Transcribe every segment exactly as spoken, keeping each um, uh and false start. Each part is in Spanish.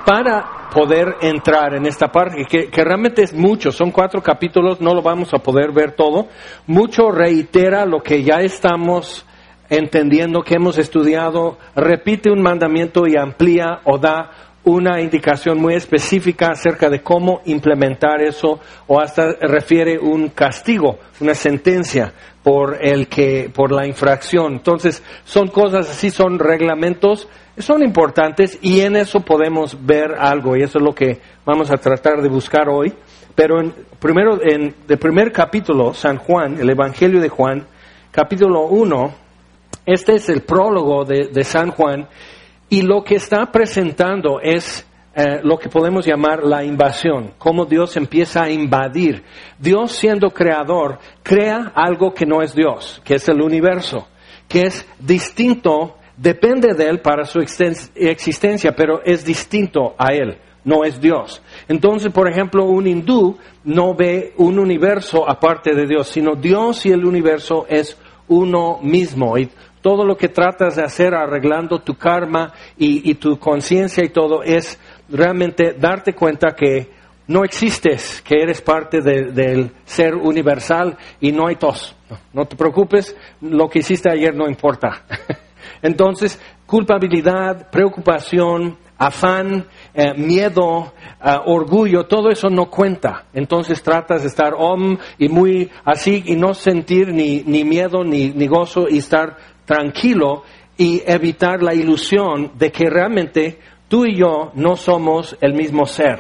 para poder entrar en esta parte, que, que realmente es mucho, son cuatro capítulos, no lo vamos a poder ver todo, mucho reitera lo que ya estamos entendiendo, que hemos estudiado, repite un mandamiento y amplía o da una indicación muy específica acerca de cómo implementar eso, o hasta refiere un castigo, una sentencia por el que, por la infracción. Entonces, son cosas así, son reglamentos, son importantes, y en eso podemos ver algo, y eso es lo que vamos a tratar de buscar hoy. Pero en, primero, en el primer capítulo, San Juan, el Evangelio de Juan, capítulo uno, este es el prólogo de, de San Juan, y lo que está presentando es eh, lo que podemos llamar la invasión, cómo Dios empieza a invadir. Dios, siendo creador, crea algo que no es Dios, que es el universo, que es distinto, depende de Él para su existencia, pero es distinto a Él, no es Dios. Entonces, por ejemplo, un hindú no ve un universo aparte de Dios, sino Dios y el universo es uno mismo. Y todo lo que tratas de hacer arreglando tu karma y, y tu conciencia y todo es realmente darte cuenta que no existes, que eres parte de, del ser universal y no hay tos. No, no te preocupes, lo que hiciste ayer no importa. Entonces, culpabilidad, preocupación, afán, eh, miedo, uh, orgullo, todo eso no cuenta. Entonces tratas de estar om y muy así y no sentir ni, ni miedo ni, ni gozo y estar tranquilo y evitar la ilusión de que realmente tú y yo no somos el mismo ser.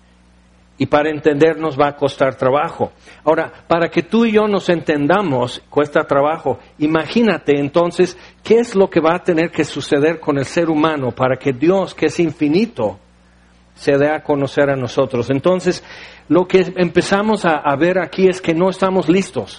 Y para entendernos va a costar trabajo. Ahora, para que tú y yo nos entendamos, cuesta trabajo. Imagínate entonces qué es lo que va a tener que suceder con el ser humano para que Dios, que es infinito, se dé a conocer a nosotros. Entonces, lo que empezamos a, a ver aquí es que no estamos listos.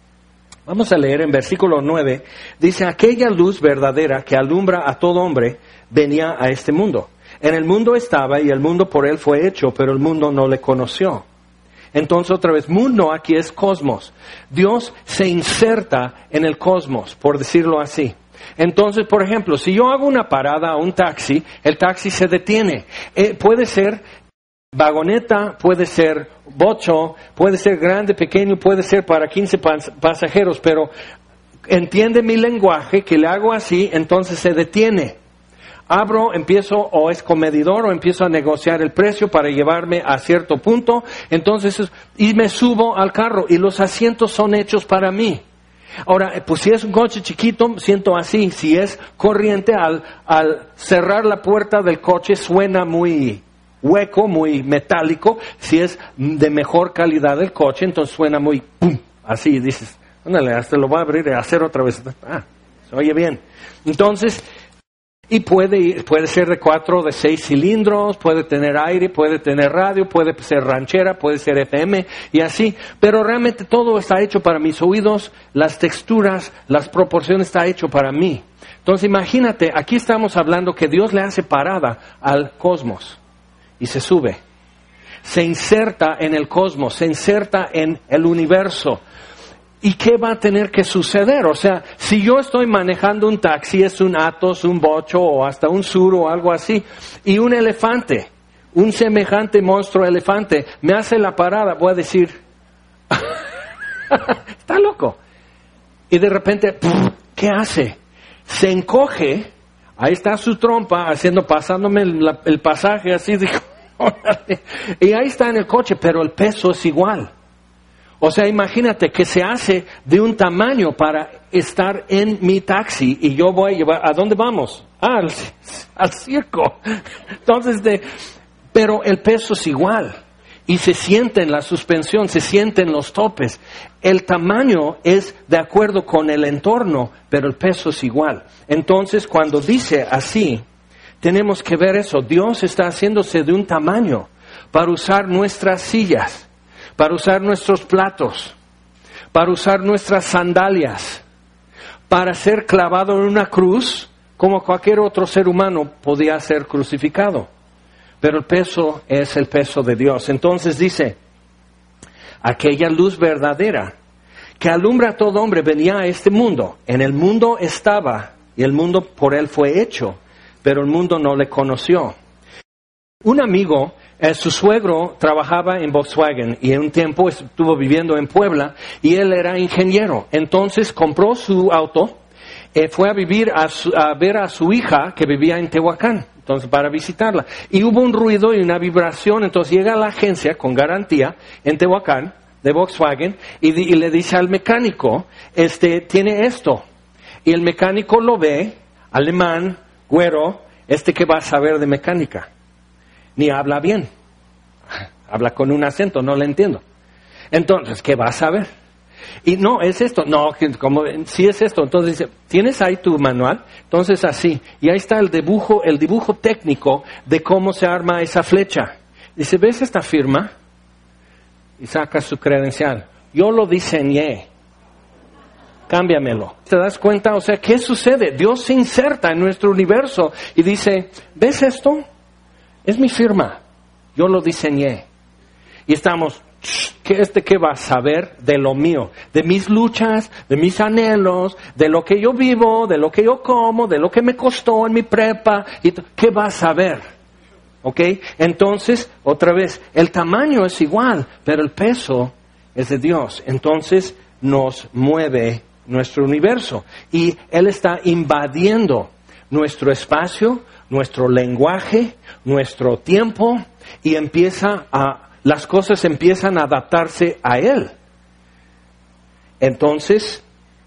Vamos a leer en versículo nueve, dice, aquella luz verdadera que alumbra a todo hombre venía a este mundo. En el mundo estaba y el mundo por él fue hecho, pero el mundo no le conoció. Entonces otra vez, mundo aquí es cosmos. Dios se inserta en el cosmos, por decirlo así. Entonces, por ejemplo, si yo hago una parada a un taxi, el taxi se detiene. Eh, puede ser vagoneta, puede ser bocho, puede ser grande, pequeño, puede ser para quince pas- pasajeros, pero entiende mi lenguaje, que le hago así, entonces se detiene. Abro, empiezo, o es comedidor, o empiezo a negociar el precio para llevarme a cierto punto, entonces, y me subo al carro, y los asientos son hechos para mí. Ahora, pues si es un coche chiquito, siento así. Si es corriente, al, al cerrar la puerta del coche suena muy hueco, muy metálico. Si es de mejor calidad el coche, entonces suena muy pum, así, dices, ándale, hasta lo voy a abrir y hacer otra vez. Ah, se oye bien. Entonces, y puede, puede ser de cuatro, de seis cilindros, puede tener aire, puede tener radio, puede ser ranchera, puede ser F M y así. Pero realmente todo está hecho para mis oídos, las texturas, las proporciones está hecho para mí. Entonces imagínate, aquí estamos hablando que Dios le hace parada al cosmos y se sube. Se inserta en el cosmos, se inserta en el universo. ¿Y qué va a tener que suceder? O sea, si yo estoy manejando un taxi, es un Atos, un Bocho o hasta un Sur o algo así, y un elefante, un semejante monstruo elefante, me hace la parada, voy a decir, está loco. Y de repente, ¿qué hace? Se encoge, ahí está su trompa, haciendo, pasándome el, el pasaje, así, dijo, y ahí está en el coche, pero el peso es igual. O sea, imagínate que se hace de un tamaño para estar en mi taxi y yo voy a llevar, ¿a dónde vamos? Ah, al, al circo. Entonces, de, pero el peso es igual y se siente en la suspensión, se siente en los topes. El tamaño es de acuerdo con el entorno, pero el peso es igual. Entonces, cuando dice así, tenemos que ver eso. Dios está haciéndose de un tamaño para usar nuestras sillas, para usar nuestros platos, para usar nuestras sandalias, para ser clavado en una cruz, como cualquier otro ser humano podía ser crucificado. Pero el peso es el peso de Dios. Entonces dice, aquella luz verdadera que alumbra a todo hombre venía a este mundo. En el mundo estaba, y el mundo por él fue hecho, pero el mundo no le conoció. Un amigo, eh, su suegro trabajaba en Volkswagen y en un tiempo estuvo viviendo en Puebla y él era ingeniero. Entonces compró su auto, eh, fue a vivir a, su, a ver a su hija que vivía en Tehuacán, entonces para visitarla. Y hubo un ruido y una vibración, entonces llega a la agencia con garantía en Tehuacán de Volkswagen y, y le dice al mecánico, este, tiene esto. Y el mecánico lo ve, alemán, güero, este que va a saber de mecánica. Ni habla bien. Habla con un acento, no le entiendo. Entonces, ¿qué vas a ver? Y no, es esto. No, como sí es esto. Entonces dice, ¿tienes ahí tu manual? Entonces así. Y ahí está el dibujo, el dibujo técnico de cómo se arma esa flecha. Dice, ¿ves esta firma? Y saca su credencial. Yo lo diseñé. Cámbiamelo. ¿Te das cuenta? O sea, ¿qué sucede? Dios se inserta en nuestro universo y dice, ¿ves esto? Es mi firma, yo lo diseñé. Y estamos, ¿qué este qué va a saber de lo mío? De mis luchas, de mis anhelos, de lo que yo vivo, de lo que yo como, de lo que me costó en mi prepa. Y ¿qué va a saber? ¿Ok? Entonces, otra vez, el tamaño es igual, pero el peso es de Dios. Entonces, nos mueve nuestro universo. Y Él está invadiendo nuestro espacio, nuestro lenguaje, nuestro tiempo, y empieza a, las cosas empiezan a adaptarse a Él. Entonces,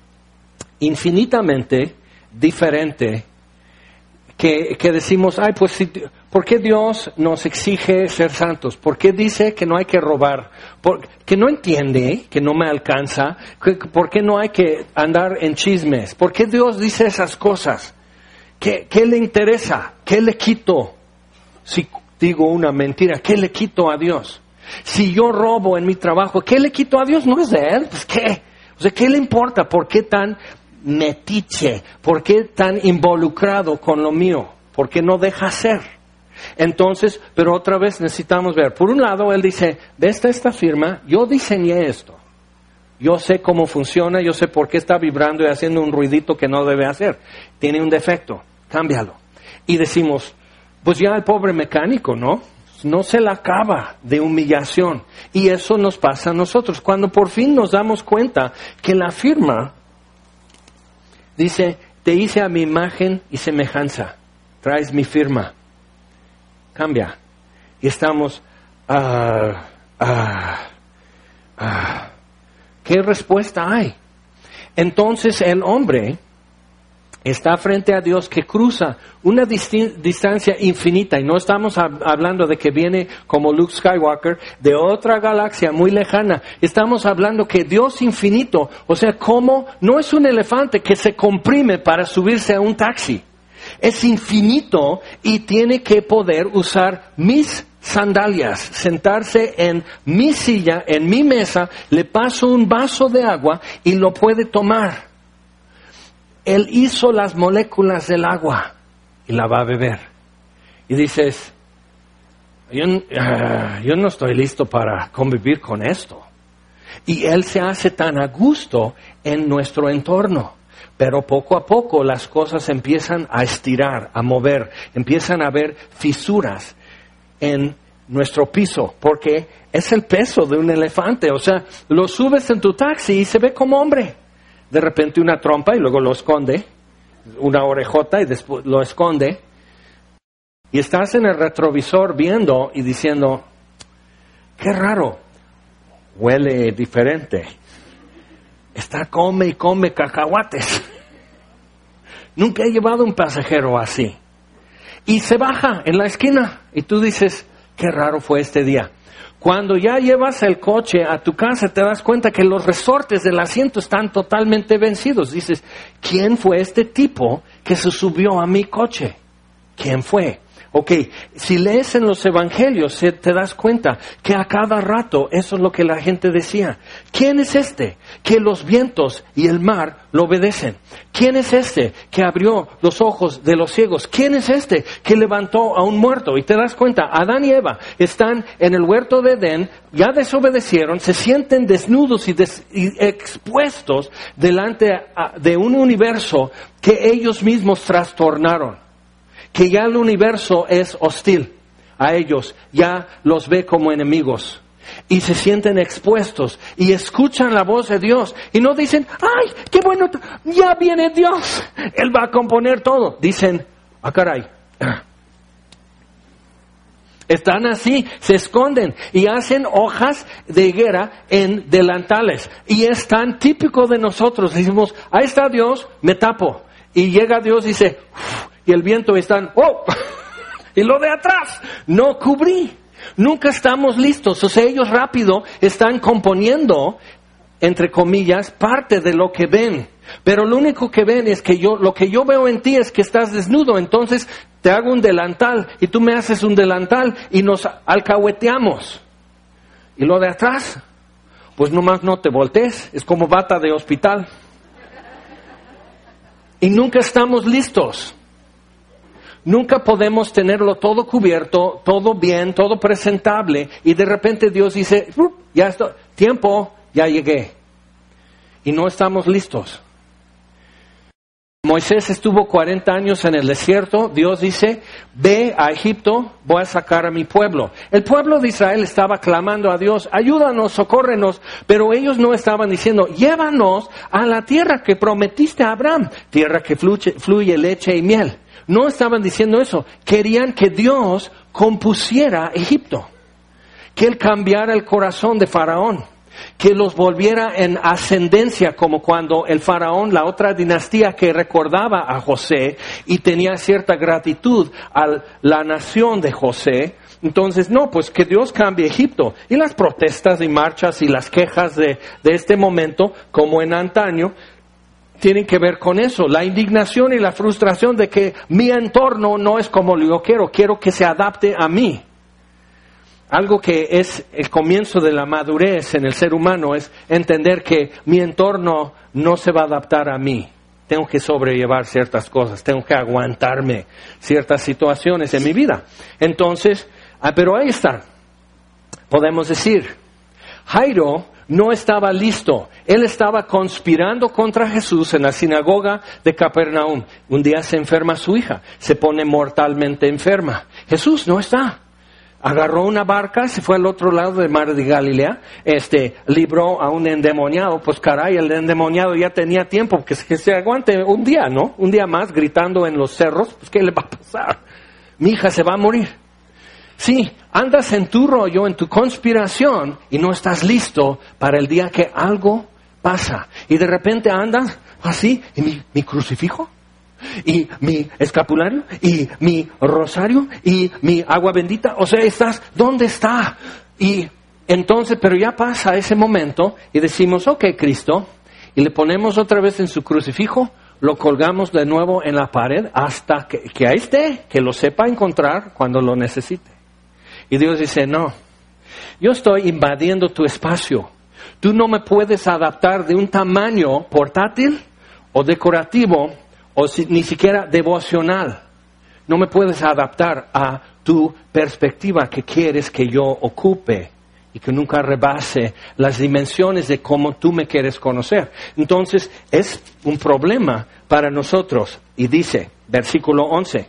infinitamente diferente que, que decimos, ay, pues, si, ¿por qué Dios nos exige ser santos? ¿Por qué dice que no hay que robar? ¿Por, que no entiende, que no me alcanza? ¿Por qué no hay que andar en chismes? ¿Por qué Dios dice esas cosas? ¿Qué, qué le interesa? ¿Qué le quito? Si digo una mentira, ¿qué le quito a Dios? Si yo robo en mi trabajo, ¿qué le quito a Dios? No es de Él, pues ¿qué? O sea, ¿qué le importa? ¿Por qué tan metiche? ¿Por qué tan involucrado con lo mío? ¿Por qué no deja ser? Entonces, pero otra vez necesitamos ver. Por un lado, Él dice, ¿ves esta firma? Yo diseñé esto. Yo sé cómo funciona, yo sé por qué está vibrando y haciendo un ruidito que no debe hacer. Tiene un defecto, cámbialo. Y decimos, pues ya el pobre mecánico, ¿no? No se la acaba de humillación. Y eso nos pasa a nosotros. Cuando por fin nos damos cuenta que la firma dice, te hice a mi imagen y semejanza. Traes mi firma. Cambia. Y estamos, ah, ah, ah. ¿Qué respuesta hay? Entonces el hombre está frente a Dios que cruza una disti- distancia infinita, y no estamos hab- hablando de que viene como Luke Skywalker de otra galaxia muy lejana. Estamos hablando que Dios infinito, o sea, como no es un elefante que se comprime para subirse a un taxi. Es infinito y tiene que poder usar mis sandalias, sentarse en mi silla, en mi mesa, le paso un vaso de agua y lo puede tomar. Él hizo las moléculas del agua y la va a beber. Y dices, yo, uh, yo no estoy listo para convivir con esto. Y Él se hace tan a gusto en nuestro entorno. Pero poco a poco las cosas empiezan a estirar, a mover, empiezan a haber fisuras en nuestro piso, porque es el peso de un elefante. O sea, lo subes en tu taxi y se ve como hombre. De repente una trompa y luego lo esconde, una orejota y después lo esconde. Y estás en el retrovisor viendo y diciendo, qué raro, huele diferente. Está come y come cacahuates. Nunca he llevado un pasajero así. Y se baja en la esquina y tú dices, qué raro fue este día. Cuando ya llevas el coche a tu casa te das cuenta que los resortes del asiento están totalmente vencidos. Dices, ¿quién fue este tipo que se subió a mi coche? ¿Quién fue? Ok, si lees en los evangelios te das cuenta que a cada rato eso es lo que la gente decía. ¿Quién es este que los vientos y el mar lo obedecen? ¿Quién es este que abrió los ojos de los ciegos? ¿Quién es este que levantó a un muerto? Y te das cuenta, Adán y Eva están en el huerto de Edén, ya desobedecieron, se sienten desnudos y, des- y expuestos delante a- de un universo que ellos mismos trastornaron. Que ya el universo es hostil. a ellos, ya los ve como enemigos. Y se sienten expuestos y escuchan la voz de Dios y no dicen, ¡ay, qué bueno! Ya viene Dios, Él va a componer todo. Dicen, ¡ah, caray! Están así, se esconden y hacen hojas de higuera en delantales. Y es tan típico de nosotros. Decimos, ahí está Dios, me tapo. Y llega Dios y dice, ¡uf! Y el viento están, ¡oh! Y lo de atrás, no cubrí. Nunca estamos listos. O sea, ellos rápido están componiendo, entre comillas, parte de lo que ven. Pero lo único que ven es que yo, lo que yo veo en ti es que estás desnudo. Entonces te hago un delantal y tú me haces un delantal y nos alcahueteamos. Y lo de atrás, pues nomás no te voltees. Es como bata de hospital. Y nunca estamos listos. Nunca podemos tenerlo todo cubierto, todo bien, todo presentable. Y de repente Dios dice, ya está, tiempo, ya llegué. Y no estamos listos. Moisés estuvo cuarenta años en el desierto. Dios dice, ve a Egipto, voy a sacar a mi pueblo. El pueblo de Israel estaba clamando a Dios, ayúdanos, socórrenos. Pero ellos no estaban diciendo, llévanos a la tierra que prometiste a Abraham, tierra que fluye, fluye leche y miel. No estaban diciendo eso. Querían que Dios compusiera Egipto, que Él cambiara el corazón de Faraón, que los volviera en ascendencia, como cuando el faraón, la otra dinastía que recordaba a José y tenía cierta gratitud a la nación de José. Entonces, no, pues que Dios cambie Egipto. Y las protestas y marchas y las quejas de, de este momento, como en antaño, tienen que ver con eso, la indignación y la frustración de que mi entorno no es como yo quiero, quiero que se adapte a mí. Algo que es el comienzo de la madurez en el ser humano es entender que mi entorno no se va a adaptar a mí. Tengo que sobrellevar ciertas cosas, tengo que aguantarme ciertas situaciones en mi vida. Entonces, ah, pero ahí está. Podemos decir, Jairo no estaba listo. Él estaba conspirando contra Jesús en la sinagoga de Capernaum. Un día se enferma su hija, se pone mortalmente enferma. Jesús no está. Agarró una barca, se fue al otro lado del mar de Galilea, este, libró a un endemoniado. Pues caray, el endemoniado ya tenía tiempo, que, que se aguante un día, ¿no? Un día más gritando en los cerros, pues ¿qué le va a pasar? Mi hija se va a morir. Sí, andas en tu rollo, en tu conspiración, y no estás listo para el día que algo pasa. Y de repente andas así, ¿y mi, mi crucifijo? ¿Y mi escapulario? ¿Y mi rosario? ¿Y mi agua bendita? O sea, estás, ¿dónde está? Y entonces, pero ya pasa ese momento y decimos, ok, Cristo, y le ponemos otra vez en su crucifijo, lo colgamos de nuevo en la pared hasta que, que ahí esté, que lo sepa encontrar cuando lo necesite. Y Dios dice, no, yo estoy invadiendo tu espacio. Tú no me puedes adaptar de un tamaño portátil o decorativo o si, ni siquiera devocional. No me puedes adaptar a tu perspectiva que quieres que yo ocupe y que nunca rebase las dimensiones de cómo tú me quieres conocer. Entonces, es un problema para nosotros. Y dice, versículo once,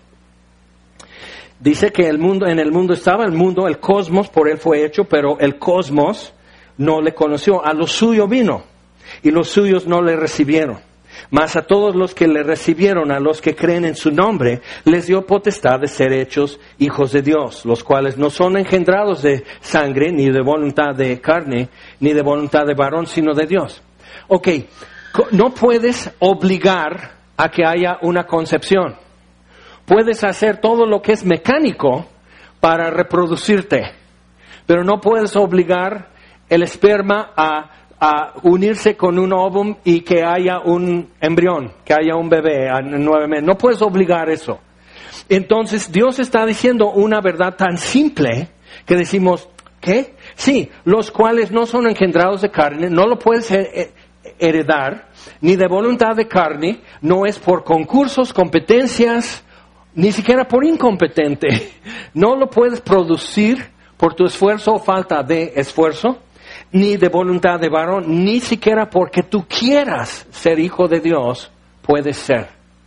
dice que el mundo, en el mundo estaba el mundo, el cosmos, por él fue hecho, pero el cosmos no le conoció. A lo suyo vino y los suyos no le recibieron. Mas a todos los que le recibieron, a los que creen en su nombre, les dio potestad de ser hechos hijos de Dios, los cuales no son engendrados de sangre, ni de voluntad de carne, ni de voluntad de varón, sino de Dios. Ok, no puedes obligar a que haya una concepción. Puedes hacer todo lo que es mecánico para reproducirte, pero no puedes obligar el esperma a a unirse con un óvulo y que haya un embrión, que haya un bebé a nueve meses. No puedes obligar eso. Entonces Dios está diciendo una verdad tan simple que decimos, ¿qué? Sí, los cuales no son engendrados de carne, no lo puedes heredar, ni de voluntad de carne, no es por concursos, competencias, ni siquiera por incompetente. No lo puedes producir por tu esfuerzo o falta de esfuerzo, ni de voluntad de varón, ni siquiera porque tú quieras ser hijo de Dios, puedes ser.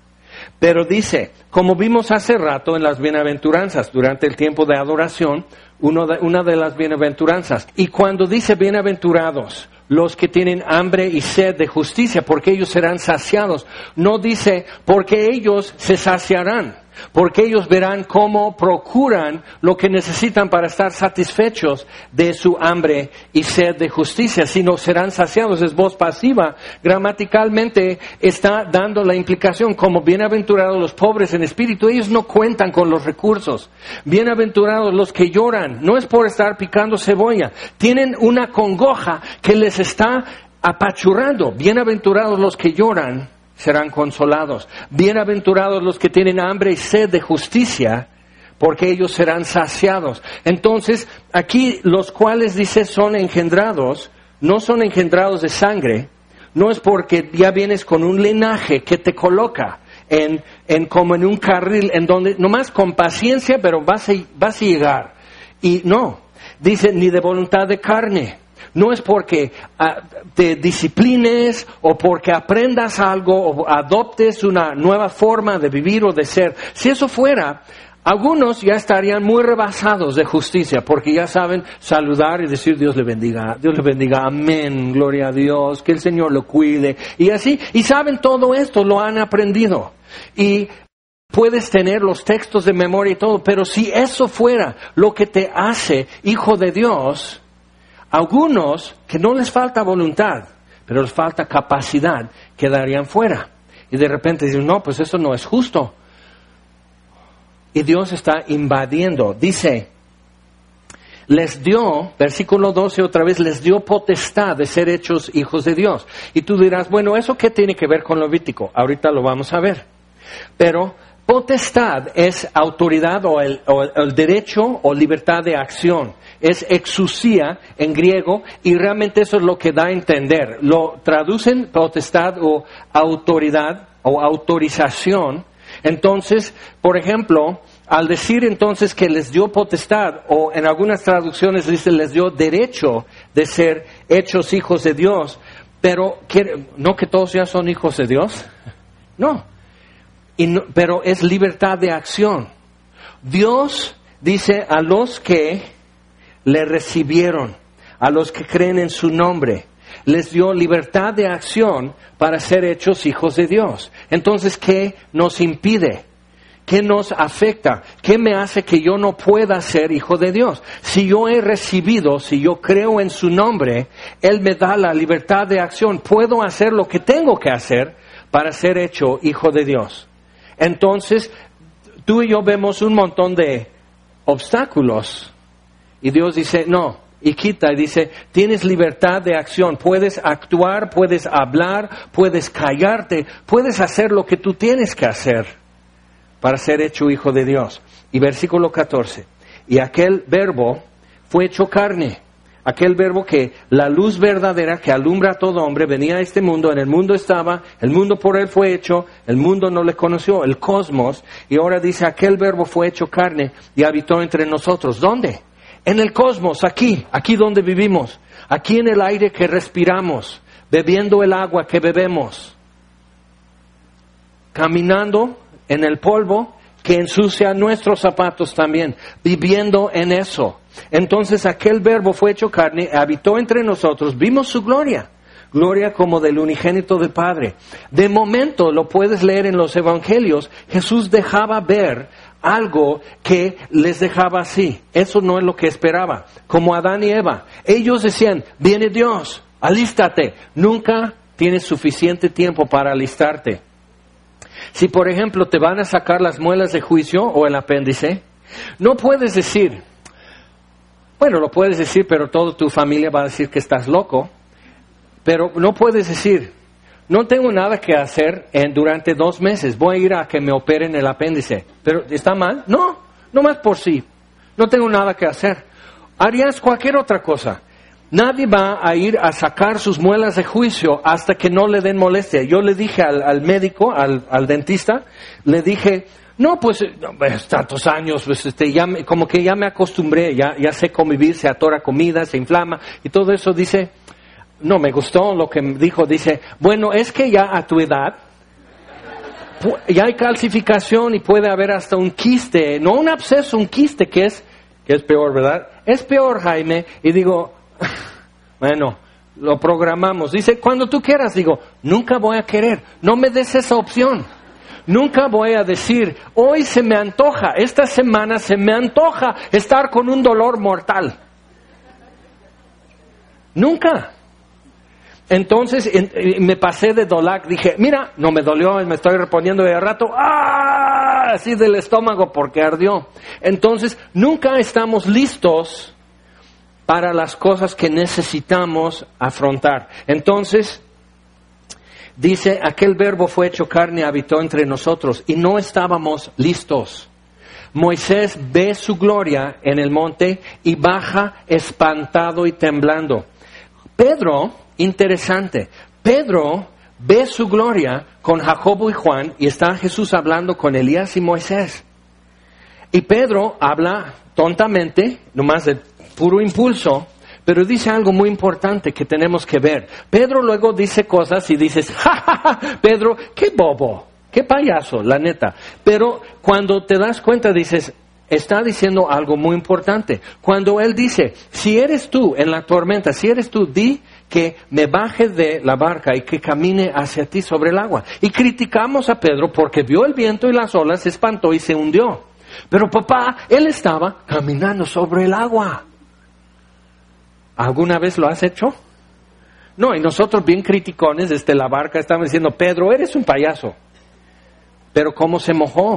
Pero dice, como vimos hace rato en las bienaventuranzas, durante el tiempo de adoración, uno de, una de las bienaventuranzas. Y cuando dice bienaventurados, los que tienen hambre y sed de justicia, porque ellos serán saciados. No dice, porque ellos se saciarán, porque ellos verán cómo procuran lo que necesitan para estar satisfechos de su hambre y sed de justicia, sino serán saciados. Es voz pasiva. Gramaticalmente está dando la implicación como bienaventurados los pobres en espíritu. Ellos no cuentan con los recursos. Bienaventurados los que lloran. No es por estar picando cebolla. Tienen una congoja que les está apachurrando. Bienaventurados los que lloran, serán consolados. Bienaventurados los que tienen hambre y sed de justicia, porque ellos serán saciados. Entonces, aquí los cuales dice son engendrados, no son engendrados de sangre, no es porque ya vienes con un linaje que te coloca en, en como en un carril, en donde nomás con paciencia, pero vas a, vas a llegar. Y no, dice ni de voluntad de carne. No es porque uh, te disciplines o porque aprendas algo o adoptes una nueva forma de vivir o de ser. Si eso fuera, algunos ya estarían muy rebasados de justicia porque ya saben saludar y decir Dios le bendiga, Dios le bendiga, amén, gloria a Dios, que el Señor lo cuide. Y así, y saben todo esto, lo han aprendido. Y puedes tener los textos de memoria y todo, pero si eso fuera lo que te hace hijo de Dios, algunos que no les falta voluntad, pero les falta capacidad, quedarían fuera. Y de repente dicen, no, pues eso no es justo. Y Dios está invadiendo. Dice, les dio, versículo doce otra vez, les dio potestad de ser hechos hijos de Dios. Y tú dirás, bueno, ¿eso qué tiene que ver con Levítico? Ahorita lo vamos a ver. Pero potestad es autoridad o el, o el derecho o libertad de acción. Es exusía en griego y realmente eso es lo que da a entender. Lo traducen potestad o autoridad o autorización. Entonces, por ejemplo, al decir entonces que les dio potestad o en algunas traducciones dice les dio derecho de ser hechos hijos de Dios, pero ¿no que todos ya son hijos de Dios? No. Y no, pero es libertad de acción. Dios dice a los que le recibieron, a los que creen en su nombre, les dio libertad de acción para ser hechos hijos de Dios. Entonces, ¿qué nos impide? ¿Qué nos afecta? ¿Qué me hace que yo no pueda ser hijo de Dios? Si yo he recibido, si yo creo en su nombre, Él me da la libertad de acción. Puedo hacer lo que tengo que hacer para ser hecho hijo de Dios. Entonces, tú y yo vemos un montón de obstáculos. Y Dios dice, no, y quita, y dice, tienes libertad de acción, puedes actuar, puedes hablar, puedes callarte, puedes hacer lo que tú tienes que hacer para ser hecho hijo de Dios. Y versículo catorce, y aquel verbo fue hecho carne, aquel verbo que la luz verdadera que alumbra a todo hombre venía a este mundo, en el mundo estaba, el mundo por él fue hecho, el mundo no le conoció, el cosmos, y ahora dice, aquel verbo fue hecho carne y habitó entre nosotros. ¿Dónde? En el cosmos, aquí, aquí donde vivimos, aquí en el aire que respiramos, bebiendo el agua que bebemos, caminando en el polvo que ensucia nuestros zapatos también, viviendo en eso. Entonces aquel verbo fue hecho carne, habitó entre nosotros, vimos su gloria, gloria como del unigénito del Padre. De momento, lo puedes leer en los evangelios, Jesús dejaba ver algo que les dejaba así. Eso no es lo que esperaba. Como Adán y Eva. Ellos decían, viene Dios, alístate. Nunca tienes suficiente tiempo para alistarte. Si, por ejemplo, te van a sacar las muelas de juicio o el apéndice, no puedes decir, bueno, lo puedes decir, pero toda tu familia va a decir que estás loco. Pero no puedes decir, no tengo nada que hacer en, durante dos meses, voy a ir a que me operen el apéndice. ¿Pero está mal? No, no más por sí. No tengo nada que hacer. Harías cualquier otra cosa. Nadie va a ir a sacar sus muelas de juicio hasta que no le den molestia. Yo le dije al, al médico, al, al dentista, le dije, no, pues, pues tantos años, pues este, ya me, como que ya me acostumbré, ya, ya sé convivir, se atora comida, se inflama y todo eso. Dice, no, me gustó lo que me dijo, dice, bueno, es que ya a tu edad ya hay calcificación y puede haber hasta un quiste, no un absceso, un quiste, que es, que es peor, ¿verdad? Es peor, Jaime. Y digo, bueno, lo programamos. Dice, cuando tú quieras. Digo, nunca voy a querer, no me des esa opción. Nunca voy a decir, hoy se me antoja, esta semana se me antoja estar con un dolor mortal. Nunca. Entonces en, me pasé de Dolac, dije, mira, no me dolió, me estoy reponiendo de rato, ¡ah! Así del estómago porque ardió. Entonces nunca estamos listos para las cosas que necesitamos afrontar. Entonces, dice, aquel verbo fue hecho carne y habitó entre nosotros, y no estábamos listos. Moisés ve su gloria en el monte y baja espantado y temblando. Pedro, interesante, Pedro ve su gloria con Jacobo y Juan, y está Jesús hablando con Elías y Moisés. Y Pedro habla tontamente, nomás de puro impulso, pero dice algo muy importante que tenemos que ver. Pedro luego dice cosas y dices, ja, ja, ja, Pedro, qué bobo, qué payaso, la neta. Pero cuando te das cuenta dices, está diciendo algo muy importante. Cuando él dice, si eres tú en la tormenta, si eres tú, di que me baje de la barca y que camine hacia ti sobre el agua. Y criticamos a Pedro porque vio el viento y las olas, se espantó y se hundió. Pero papá, él estaba caminando sobre el agua. ¿Alguna vez lo has hecho? No, y nosotros bien criticones desde la barca estamos diciendo, Pedro, eres un payaso. Pero ¿cómo se mojó?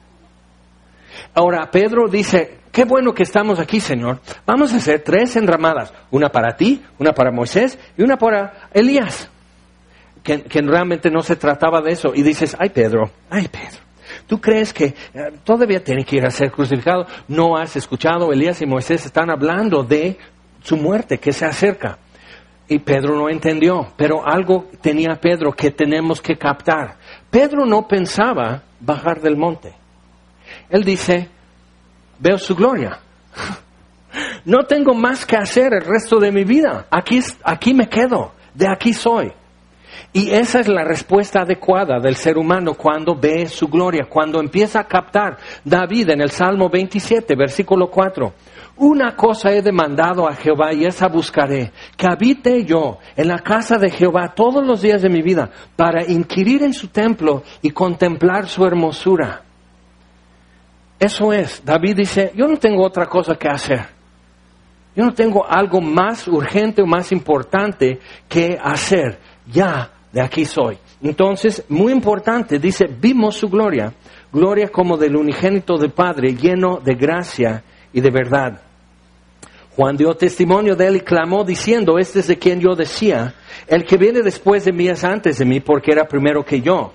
Ahora Pedro dice, qué bueno que estamos aquí, Señor. Vamos a hacer tres enramadas, una para ti, una para Moisés y una para Elías. Que, que realmente no se trataba de eso. Y dices, ay Pedro, ay Pedro, ¿tú crees que eh, todavía tiene que ir a ser crucificado? No has escuchado, Elías y Moisés están hablando de su muerte que se acerca. Y Pedro no entendió, pero algo tenía Pedro que tenemos que captar. Pedro no pensaba bajar del monte. Él dice, veo su gloria. No tengo más que hacer el resto de mi vida. Aquí, aquí me quedo, de aquí soy. Y esa es la respuesta adecuada del ser humano cuando ve su gloria, cuando empieza a captar. David en el Salmo veintisiete, versículo cuatro. Una cosa he demandado a Jehová y esa buscaré, que habite yo en la casa de Jehová todos los días de mi vida, para inquirir en su templo y contemplar su hermosura. Eso es, David dice, yo no tengo otra cosa que hacer. Yo no tengo algo más urgente o más importante que hacer. Ya, de aquí soy. Entonces, muy importante, dice, vimos su gloria, gloria como del unigénito del Padre, lleno de gracia y de verdad. Juan dio testimonio de él y clamó diciendo, este es de quien yo decía, el que viene después de mí es antes de mí, porque era primero que yo.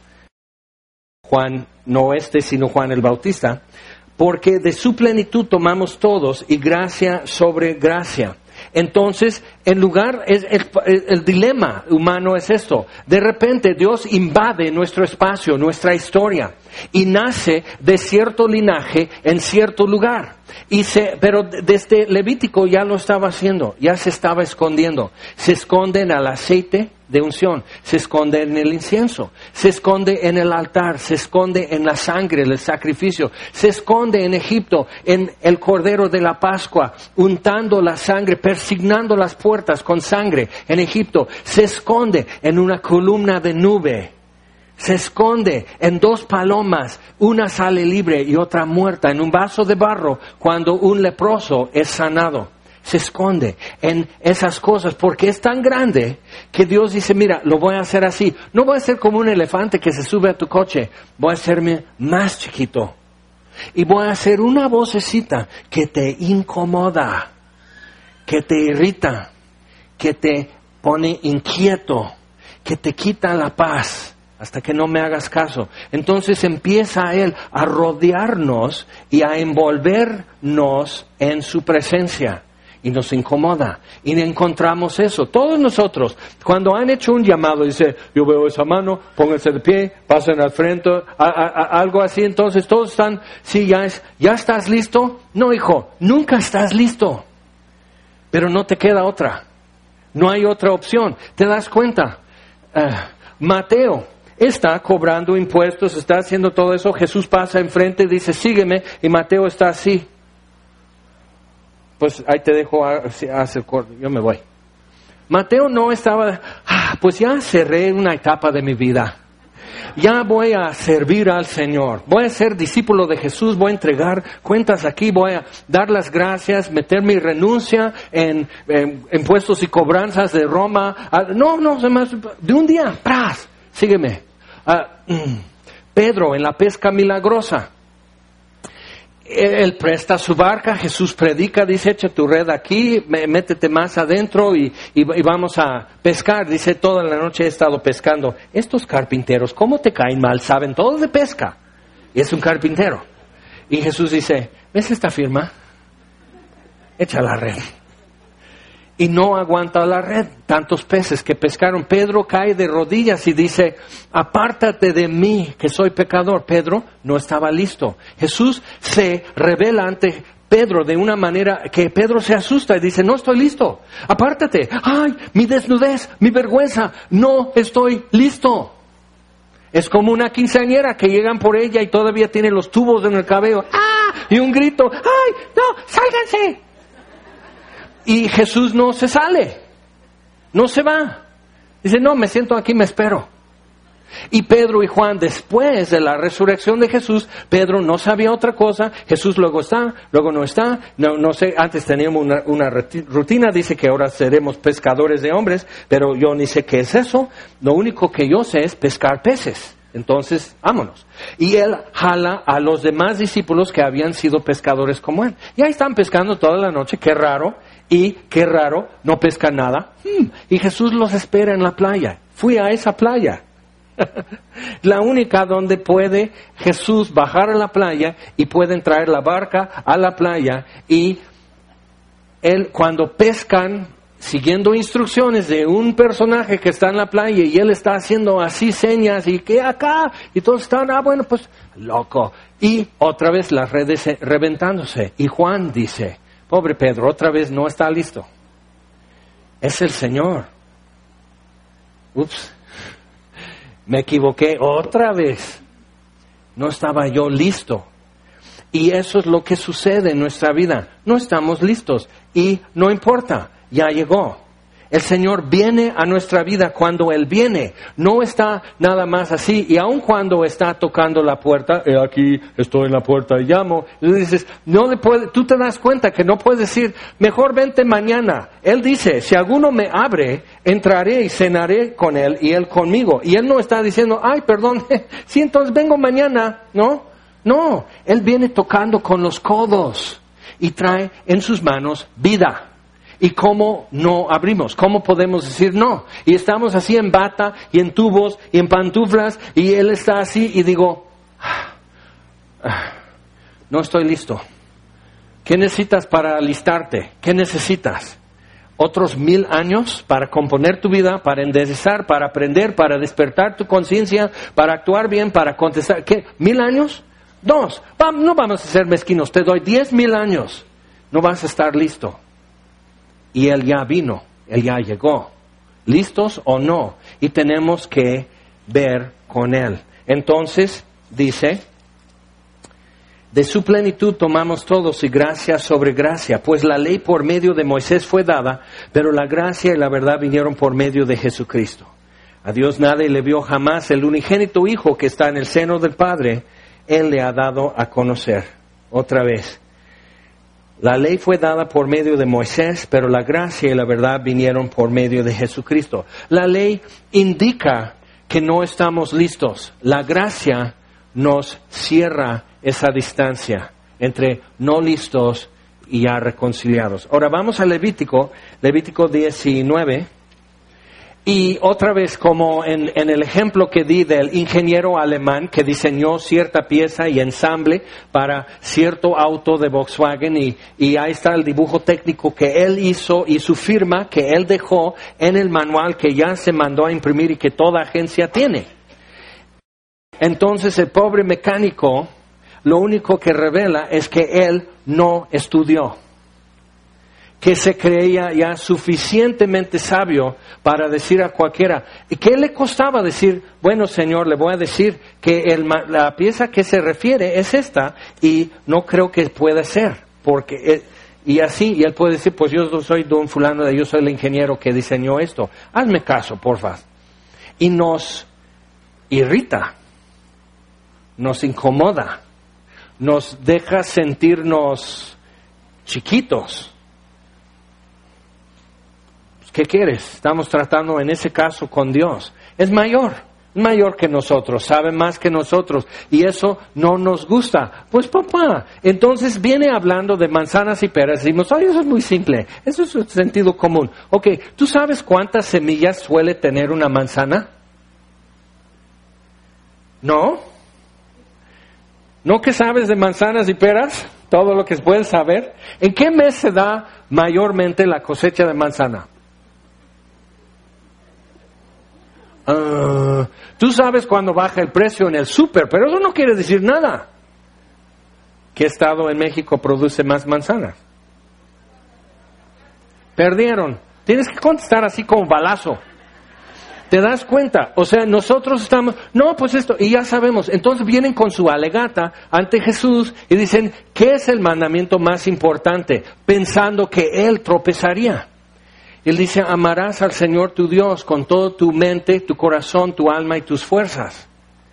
Juan, no este, sino Juan el Bautista, porque de su plenitud tomamos todos y gracia sobre gracia. Entonces, en lugar, es el, el, el dilema humano es esto. De repente Dios invade nuestro espacio, nuestra historia, y nace de cierto linaje en cierto lugar. Y se, pero desde Levítico ya lo estaba haciendo, ya se estaba escondiendo. Se esconde en el aceite de unción, se esconde en el incienso, se esconde en el altar, se esconde en la sangre del sacrificio, se esconde en Egipto, en el cordero de la Pascua, untando la sangre, persignando las puertas con sangre en Egipto, se esconde en una columna de nube. Se esconde en dos palomas, una sale libre y otra muerta, en un vaso de barro cuando un leproso es sanado. Se esconde en esas cosas porque es tan grande que Dios dice, mira, lo voy a hacer así. No voy a ser como un elefante que se sube a tu coche, voy a hacerme más chiquito. Y voy a hacer una vocecita que te incomoda, que te irrita, que te pone inquieto, que te quita la paz. Hasta que no me hagas caso. Entonces empieza Él a rodearnos y a envolvernos en su presencia. Y nos incomoda. Y encontramos eso. Todos nosotros, cuando han hecho un llamado, dice, yo veo esa mano, pónganse de pie, pasen al frente, a, a, a, algo así. Entonces todos están, sí, ya es, ¿ya estás listo? No, hijo, nunca estás listo. Pero no te queda otra. No hay otra opción. ¿Te das cuenta? Uh, Mateo. está cobrando impuestos, está haciendo todo eso. Jesús pasa enfrente y dice, sígueme, y Mateo está así. Pues ahí te dejo, hacer corto, yo me voy. Mateo no estaba, ah, pues ya cerré una etapa de mi vida. Ya voy a servir al Señor, voy a ser discípulo de Jesús, voy a entregar cuentas aquí, voy a dar las gracias, meter mi renuncia en, en impuestos y cobranzas de Roma. No, no, de un día, ¡pras! Sígueme. Uh, Pedro en la pesca milagrosa. Él presta su barca, Jesús predica, dice, echa tu red aquí, métete más adentro y, y, y vamos a pescar. Dice, toda la noche he estado pescando. Estos carpinteros, ¿cómo te caen mal? Saben todo de pesca. Y es un carpintero. Y Jesús dice, ¿ves esta firma? Echa la red. Y no aguanta la red, tantos peces que pescaron. Pedro cae de rodillas y dice, apártate de mí, que soy pecador. Pedro no estaba listo. Jesús se revela ante Pedro de una manera que Pedro se asusta y dice, no estoy listo, apártate. Ay, mi desnudez, mi vergüenza, no estoy listo. Es como una quinceañera que llegan por ella y todavía tiene los tubos en el cabello. ¡Ah! Y un grito, ¡ay, no, sálganse! Y Jesús no se sale, no se va. Dice, no, me siento aquí, me espero. Y Pedro y Juan, después de la resurrección de Jesús, Pedro no sabía otra cosa. Jesús luego está, luego no está. No, no sé, antes teníamos una, una rutina, dice que ahora seremos pescadores de hombres, pero yo ni sé qué es eso. Lo único que yo sé es pescar peces. Entonces, vámonos. Y él jala a los demás discípulos que habían sido pescadores como él. Y ahí están pescando toda la noche, qué raro. Y qué raro, no pescan nada. Hmm. Y Jesús los espera en la playa. Fui a esa playa. La única donde puede Jesús bajar a la playa y pueden traer la barca a la playa. Y él, cuando pescan, siguiendo instrucciones de un personaje que está en la playa y él está haciendo así señas y que acá, y todos están, ah, bueno, pues, loco. Y otra vez las redes reventándose. Y Juan dice, pobre Pedro, otra vez no está listo. Es el Señor. Ups, me equivoqué otra vez. No estaba yo listo. Y eso es lo que sucede en nuestra vida. No estamos listos y no importa, ya llegó. El Señor viene a nuestra vida cuando Él viene. No está nada más así. Y aun cuando está tocando la puerta, he aquí, estoy en la puerta y llamo. Y dices, no le puede, tú te das cuenta que no puedes decir, mejor vente mañana. Él dice, si alguno me abre, entraré y cenaré con Él y Él conmigo. Y Él no está diciendo, ay, perdón, sí, entonces vengo mañana. No, no. Él viene tocando con los codos y trae en sus manos vida. ¿Y cómo no abrimos? ¿Cómo podemos decir no? Y estamos así en bata y en tubos y en pantuflas y él está así y digo, ah, ah, no estoy listo. ¿Qué necesitas para alistarte? ¿Qué necesitas? ¿Otros mil años para componer tu vida, para enderezar, para aprender, para despertar tu conciencia, para actuar bien, para contestar? ¿Qué? ¿Mil años? Dos. No vamos a ser mezquinos, te doy diez mil años. No vas a estar listo. Y Él ya vino, Él ya llegó, listos o no, y tenemos que ver con Él. Entonces, dice, de su plenitud tomamos todos y gracia sobre gracia, pues la ley por medio de Moisés fue dada, pero la gracia y la verdad vinieron por medio de Jesucristo. A Dios nadie le vio jamás, el unigénito Hijo que está en el seno del Padre, Él le ha dado a conocer. Otra vez. La ley fue dada por medio de Moisés, pero la gracia y la verdad vinieron por medio de Jesucristo. La ley indica que no estamos listos. La gracia nos cierra esa distancia entre no listos y ya reconciliados. Ahora vamos a Levítico, Levítico diecinueve. Y otra vez, como en, en el ejemplo que di del ingeniero alemán que diseñó cierta pieza y ensamble para cierto auto de Volkswagen, y, y ahí está el dibujo técnico que él hizo y su firma que él dejó en el manual que ya se mandó a imprimir y que toda agencia tiene. Entonces el pobre mecánico, lo único que revela es que él no estudió. que se creía ya suficientemente sabio para decir a cualquiera. ¿Y qué le costaba decir? Bueno, Señor, le voy a decir que el, la pieza que se refiere es esta y no creo que pueda ser. Porque, y así, y él puede decir, pues yo soy don fulano, yo soy el ingeniero que diseñó esto. Hazme caso, porfa. Y nos irrita, nos incomoda, nos deja sentirnos chiquitos. ¿Qué quieres? Estamos tratando en ese caso con Dios. Es mayor, mayor que nosotros, sabe más que nosotros y eso no nos gusta. Pues papá, entonces viene hablando de manzanas y peras y decimos, ay, eso es muy simple, eso es sentido común. Ok, ¿tú sabes cuántas semillas suele tener una manzana? ¿No? ¿No que sabes de manzanas y peras? Todo lo que puedes saber. ¿En qué mes se da mayormente la cosecha de manzana? Uh, tú sabes cuándo baja el precio en el súper, pero eso no quiere decir nada. ¿Qué estado en México produce más manzanas? Perdieron. Tienes que contestar así como balazo. ¿Te das cuenta? O sea, nosotros estamos, no, pues esto, y ya sabemos. Entonces vienen con su alegata ante Jesús y dicen, ¿qué es el mandamiento más importante? Pensando que Él tropezaría. Él dice, amarás al Señor tu Dios con toda tu mente, tu corazón, tu alma y tus fuerzas.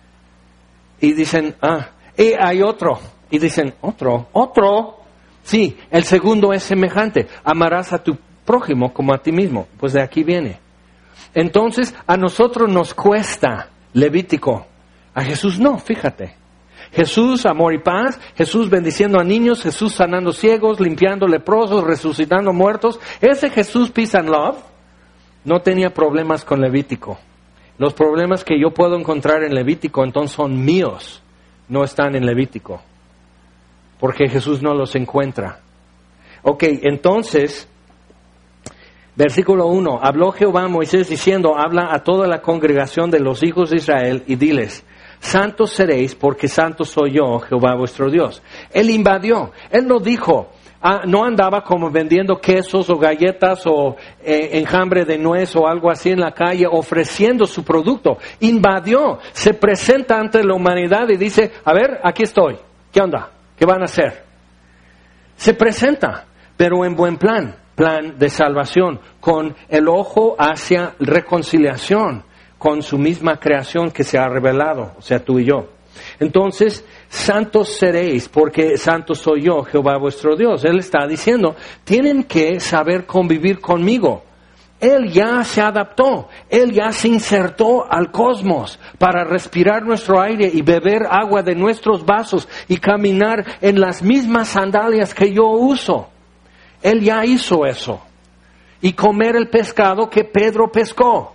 Y dicen, ah, y hay otro. Y dicen, otro, otro. Sí, el segundo es semejante. Amarás a tu prójimo como a ti mismo. Pues de aquí viene. Entonces, a nosotros nos cuesta Levítico. A Jesús no, fíjate. Jesús, amor y paz, Jesús bendiciendo a niños, Jesús sanando ciegos, limpiando leprosos, resucitando muertos. Ese Jesús Peace and Love no tenía problemas con Levítico. Los problemas que yo puedo encontrar en Levítico entonces son míos, no están en Levítico. Porque Jesús no los encuentra. Ok, entonces, versículo uno, habló Jehová a Moisés diciendo, habla a toda la congregación de los hijos de Israel y diles, santos seréis porque santo soy yo, Jehová vuestro Dios. Él invadió, él no dijo, ah, no andaba como vendiendo quesos o galletas o eh, enjambre de nuez o algo así en la calle ofreciendo su producto. Invadió, se presenta ante la humanidad y dice, a ver, aquí estoy, ¿qué onda? ¿Qué van a hacer? Se presenta, pero en buen plan, plan de salvación, con el ojo hacia reconciliación, con su misma creación que se ha revelado, o sea, tú y yo. Entonces, santos seréis, porque santo soy yo, Jehová vuestro Dios. Él está diciendo, tienen que saber convivir conmigo. Él ya se adaptó, Él ya se insertó al cosmos para respirar nuestro aire y beber agua de nuestros vasos y caminar en las mismas sandalias que yo uso. Él ya hizo eso. Y comer el pescado que Pedro pescó.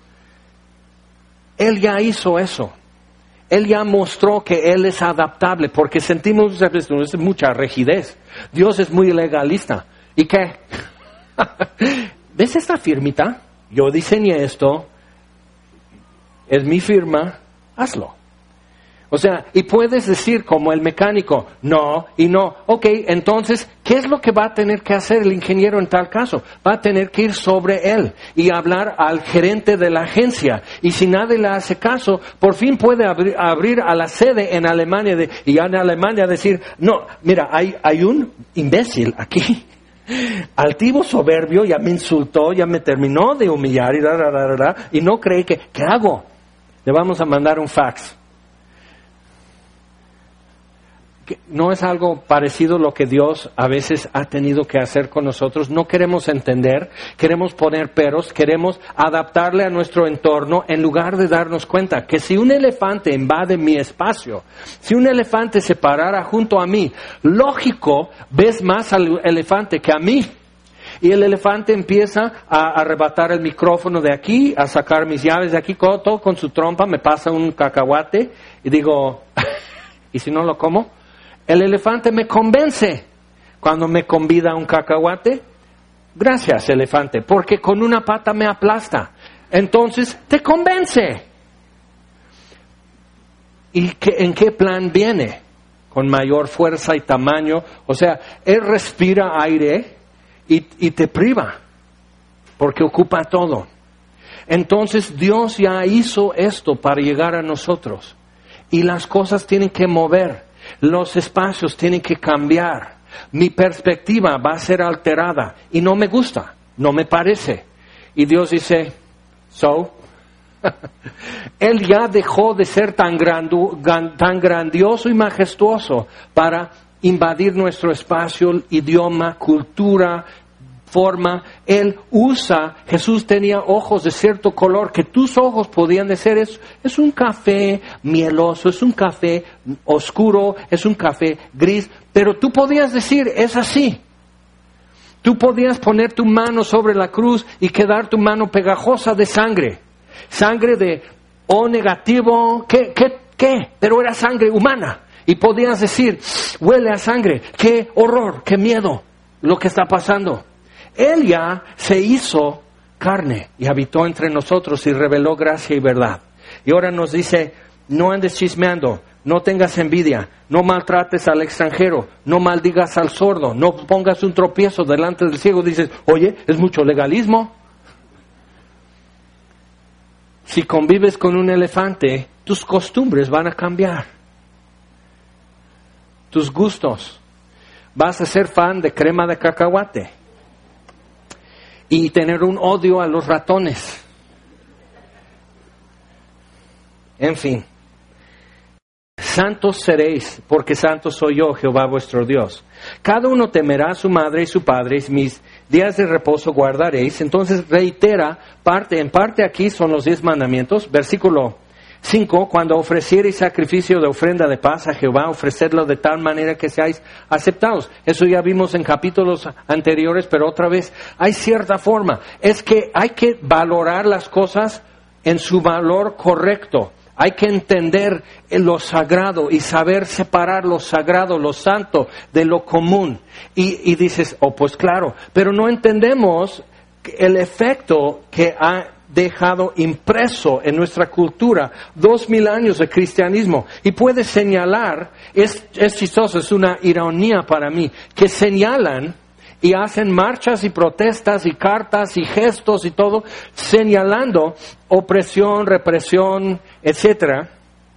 Él ya hizo eso. Él ya mostró que Él es adaptable, porque sentimos es mucha rigidez. Dios es muy legalista. ¿Y qué? ¿Ves esta firmita? Yo diseñé esto. Es mi firma. Hazlo. O sea, y puedes decir como el mecánico, no y no. Ok, entonces, ¿qué es lo que va a tener que hacer el ingeniero en tal caso? Va a tener que ir sobre él y hablar al gerente de la agencia. Y si nadie le hace caso, por fin puede abrir, abrir a la sede en Alemania de, y en Alemania decir, no, mira, hay, hay un imbécil aquí. Altivo, soberbio, ya me insultó, ya me terminó de humillar y, da, da, da, da, y no cree que, ¿qué hago? Le vamos a mandar un fax. ¿No es algo parecido lo que Dios a veces ha tenido que hacer con nosotros? No queremos entender, queremos poner peros, queremos adaptarle a nuestro entorno en lugar de darnos cuenta que si un elefante invade mi espacio, si un elefante se parara junto a mí, lógico, ves más al elefante que a mí. Y el elefante empieza a arrebatar el micrófono de aquí, a sacar mis llaves de aquí, todo con su trompa, me pasa un cacahuate y digo, ¿y si no lo como? El elefante me convence cuando me convida a un cacahuate. Gracias, elefante, porque con una pata me aplasta. Entonces, te convence. ¿Y qué, en qué plan viene? Con mayor fuerza y tamaño. O sea, él respira aire y, y te priva, porque ocupa todo. Entonces Dios ya hizo esto para llegar a nosotros. Y las cosas tienen que mover, los espacios tienen que cambiar. Mi perspectiva va a ser alterada y no me gusta, no me parece. Y Dios dice, so, Él ya dejó de ser tan, grandu, tan grandioso y majestuoso para invadir nuestro espacio, idioma, cultura, forma. Él usa, Jesús tenía ojos de cierto color que tus ojos podían decir, es, es un café mieloso, es un café oscuro, es un café gris, pero tú podías decir, es así. Tú podías poner tu mano sobre la cruz y quedar tu mano pegajosa de sangre, sangre de O negativo, ¿qué, qué, qué? Pero era sangre humana, y podías decir, huele a sangre, qué horror, qué miedo, lo que está pasando. Él ya se hizo carne y habitó entre nosotros y reveló gracia y verdad. Y ahora nos dice, no andes chismeando, no tengas envidia, no maltrates al extranjero, no maldigas al sordo, no pongas un tropiezo delante del ciego. Dices, oye, es mucho legalismo. Si convives con un elefante, tus costumbres van a cambiar. Tus gustos. Vas a ser fan de crema de cacahuate. Y tener un odio a los ratones. En fin. Santos seréis, porque santo soy yo, Jehová vuestro Dios. Cada uno temerá a su madre y su padre, y mis días de reposo guardaréis. Entonces reitera, parte en parte aquí son los diez mandamientos. Versículo cinco, cuando ofreciereis sacrificio de ofrenda de paz a Jehová, ofrecedlo de tal manera que seáis aceptados. Eso ya vimos en capítulos anteriores, pero otra vez, hay cierta forma. Es que hay que valorar las cosas en su valor correcto. Hay que entender lo sagrado y saber separar lo sagrado, lo santo, de lo común. Y, y dices, oh, pues claro, pero no entendemos el efecto que ha dejado impreso en nuestra cultura dos mil años de cristianismo. Y puedes señalar, es, es chistoso, es una ironía para mí, que señalan y hacen marchas y protestas y cartas y gestos y todo, señalando opresión, represión, etcétera,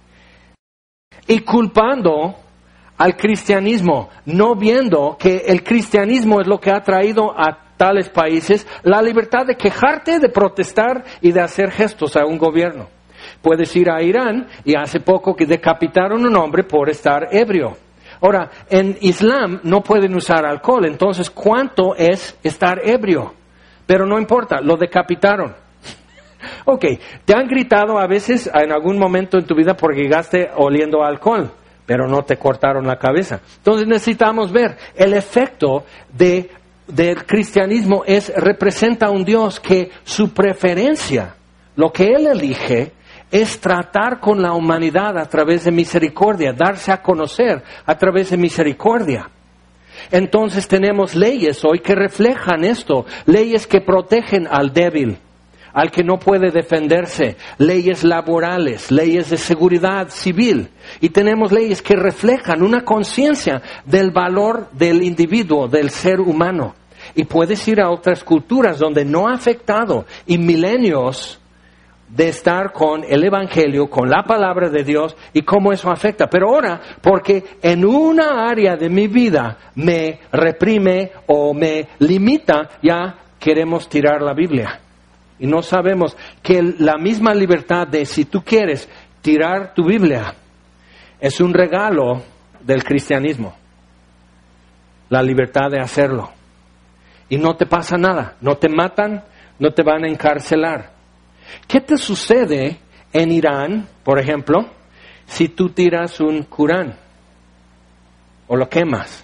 y culpando al cristianismo, no viendo que el cristianismo es lo que ha traído a tales países la libertad de quejarte, de protestar y de hacer gestos a un gobierno. Puedes ir a Irán, y hace poco que decapitaron a un hombre por estar ebrio. Ahora, en Islam no pueden usar alcohol, entonces, ¿cuánto es estar ebrio? Pero no importa, lo decapitaron. Ok, te han gritado a veces en algún momento en tu vida porque llegaste oliendo alcohol, pero no te cortaron la cabeza. Entonces necesitamos ver el efecto de, del cristianismo. Es, representa a un Dios que su preferencia, lo que Él elige, es tratar con la humanidad a través de misericordia, darse a conocer a través de misericordia. Entonces tenemos leyes hoy que reflejan esto, leyes que protegen al débil, al que no puede defenderse, leyes laborales, leyes de seguridad civil, y tenemos leyes que reflejan una conciencia del valor del individuo, del ser humano. Y puedes ir a otras culturas donde no ha afectado, y milenios de estar con el Evangelio, con la palabra de Dios, y cómo eso afecta. Pero ahora, porque en una área de mi vida me reprime o me limita, ya queremos tirar la Biblia. Y no sabemos que la misma libertad de, si tú quieres tirar tu Biblia, es un regalo del cristianismo. La libertad de hacerlo. Y no te pasa nada, no te matan, no te van a encarcelar. ¿Qué te sucede en Irán, por ejemplo, si tú tiras un Corán o lo quemas?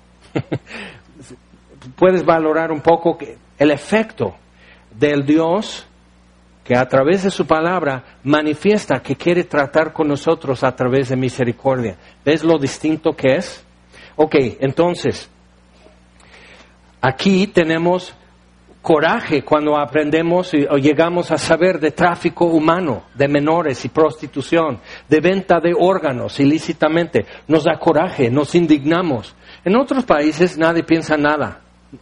Puedes valorar un poco el efecto del Dios que a través de su palabra manifiesta que quiere tratar con nosotros a través de misericordia. ¿Ves lo distinto que es? Ok, entonces, aquí tenemos coraje cuando aprendemos y, o llegamos a saber de tráfico humano, de menores y prostitución, de venta de órganos ilícitamente. Nos da coraje, nos indignamos. En otros países nadie piensa nada.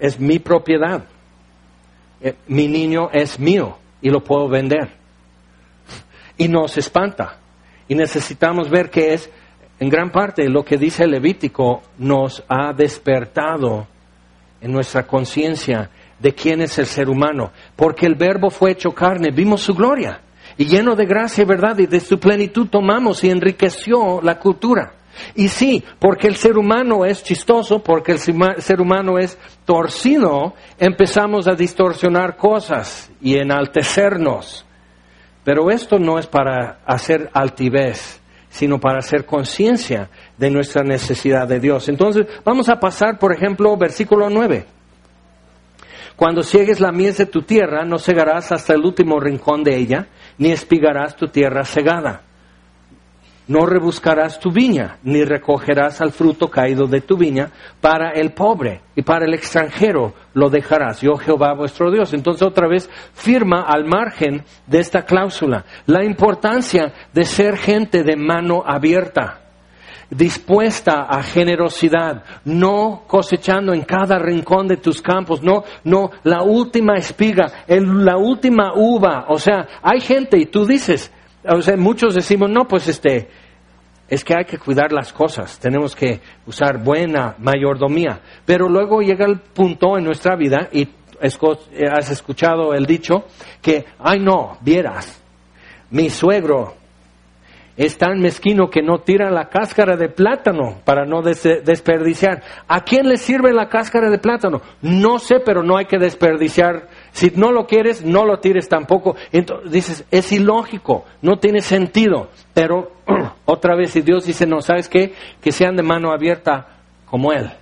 es mi propiedad. Eh, mi niño es mío y lo puedo vender. Y nos espanta. Y necesitamos ver que es, en gran parte, lo que dice el Levítico nos ha despertado en nuestra conciencia de quién es el ser humano. Porque el Verbo fue hecho carne, vimos su gloria. Y lleno de gracia y verdad, y de su plenitud tomamos y enriqueció la cultura. Y sí, porque el ser humano es chistoso, porque el ser humano es torcido, empezamos a distorsionar cosas y enaltecernos. Pero esto no es para hacer altivez, sino para hacer conciencia de nuestra necesidad de Dios. Entonces, vamos a pasar, por ejemplo, versículo nueve. Cuando ciegues la mies de tu tierra, no cegarás hasta el último rincón de ella, ni espigarás tu tierra cegada. No rebuscarás tu viña, ni recogerás al fruto caído de tu viña. Para el pobre y para el extranjero lo dejarás. Yo, Jehová, vuestro Dios. Entonces, otra vez, firma al margen de esta cláusula la importancia de ser gente de mano abierta, dispuesta a generosidad, no cosechando en cada rincón de tus campos, no, no la última espiga, el, la última uva. O sea, hay gente, y tú dices, o sea, muchos decimos, no, pues este, es que hay que cuidar las cosas, tenemos que usar buena mayordomía. Pero luego llega el punto en nuestra vida, y has escuchado el dicho, que, ay no, vieras, mi suegro es tan mezquino que no tira la cáscara de plátano para no des- desperdiciar. ¿A quién le sirve la cáscara de plátano? No sé, pero no hay que desperdiciar. Si no lo quieres, no lo tires tampoco. Entonces dices, es ilógico, no tiene sentido. Pero otra vez, si Dios dice, no, ¿sabes qué? Que sean de mano abierta como Él.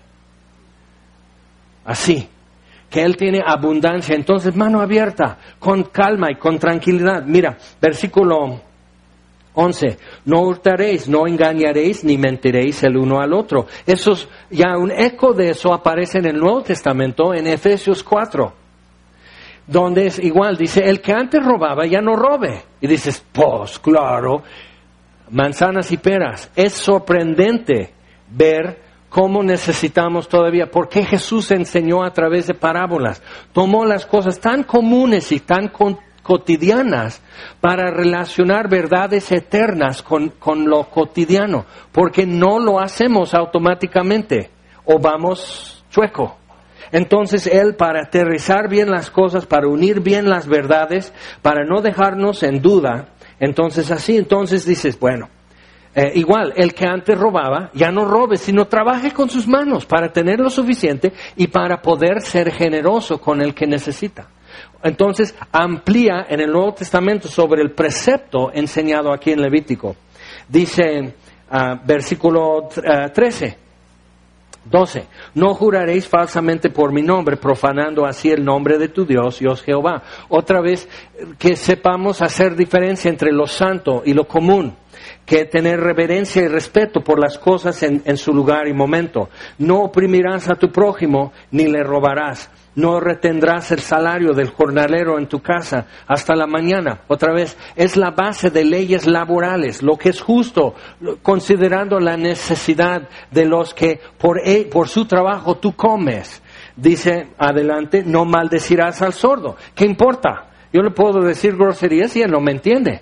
Así. Que Él tiene abundancia. Entonces, mano abierta, con calma y con tranquilidad. Mira, versículo once, no hurtaréis, no engañaréis, ni mentiréis el uno al otro. Eso es, ya un eco de eso aparece en el Nuevo Testamento, en Efesios cuatro, donde es igual, dice, el que antes robaba ya no robe. Y dices, pues claro, manzanas y peras. Es sorprendente ver cómo necesitamos todavía, porque Jesús enseñó a través de parábolas, tomó las cosas tan comunes y tan con cotidianas para relacionar verdades eternas con, con lo cotidiano, porque no lo hacemos automáticamente o vamos chueco. Entonces Él, para aterrizar bien las cosas, para unir bien las verdades, para no dejarnos en duda, entonces así, entonces dices, bueno, eh, igual, el que antes robaba, ya no robe, sino trabaje con sus manos para tener lo suficiente y para poder ser generoso con el que necesita. Entonces, amplía en el Nuevo Testamento sobre el precepto enseñado aquí en Levítico. Dice, uh, versículo uh, trece, doce, no juraréis falsamente por mi nombre, profanando así el nombre de tu Dios, Dios Jehová. Otra vez, que sepamos hacer diferencia entre lo santo y lo común, que tener reverencia y respeto por las cosas en, en su lugar y momento. No oprimirás a tu prójimo, ni le robarás. No retendrás el salario del jornalero en tu casa hasta la mañana. Otra vez, es la base de leyes laborales, lo que es justo, considerando la necesidad de los que por, él, por su trabajo tú comes. Dice adelante, no maldecirás al sordo. ¿Qué importa? Yo le puedo decir groserías y él no me entiende.